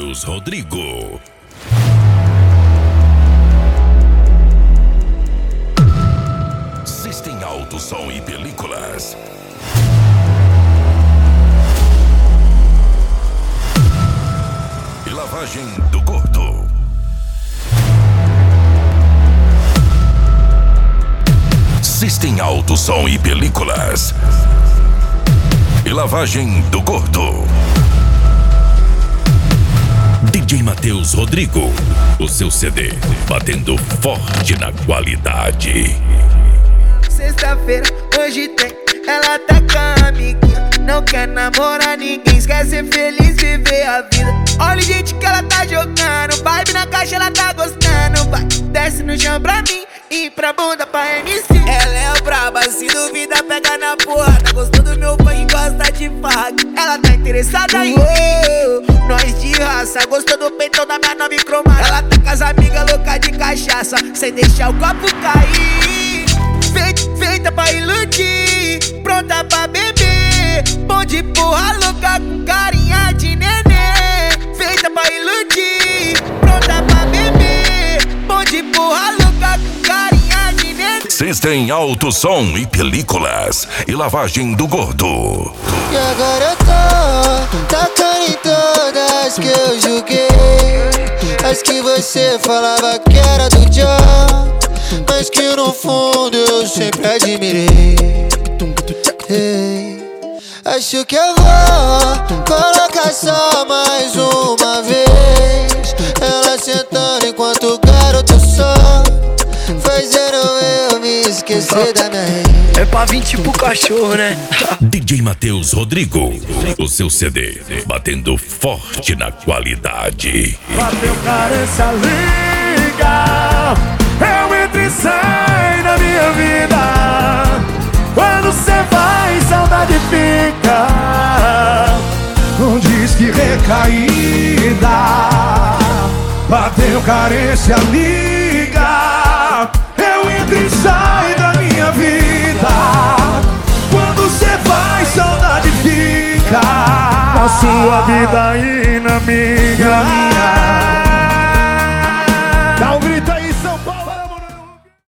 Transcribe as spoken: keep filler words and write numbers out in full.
Matheus Rodrigo. System Alto Som e Películas. E lavagem do gordo. System Alto Som e Películas. E lavagem do gordo. D J Matheus Rodrigo, o seu C D batendo forte na qualidade. Sexta-feira, hoje tem, ela tá com a amiguinha. Não quer namorar ninguém, quer ser feliz, viver a vida. Olha o jeito que ela tá jogando, vibe na caixa, ela tá gostando. Vai, desce no chão pra mim e pra bunda pra M C. Ela é braba, se duvida pega na porrada. Gostou do meu funk, gosta de faga. Ela tá interessada em oh, nós de raça. Gostou do peitão da minha nove cromada. Ela tá com as amigas loucas de cachaça, sem deixar o copo cair. Feita, feita pra iludir, pronta pra beber. Bom de porra louca com carinha de nenê. Feita pra iludir, pronta pra beber. Bom de porra louca com carinha de nenê. System Alto Som e Películas. E lavagem do gordo. E agora eu tô tacando em todas que eu julguei. As que você falava que era do John, mas que no fundo eu sempre admirei. Hey, acho que eu vou colocar só mais uma vez. Ela sentando enquanto o garoto só, fazendo eu me esquecer da minha rei. É pra vir tipo cachorro, né? D J Matheus Rodrigo, o seu C D batendo forte na qualidade. Bateu carência, liga. Eu entro e saio da minha vida. Quando cê vai, saudade fica. Não diz que recaída. Bateu carência, liga. Eu entro e saio da minha vida. Quando cê vai, saudade fica. Na sua vida e na minha.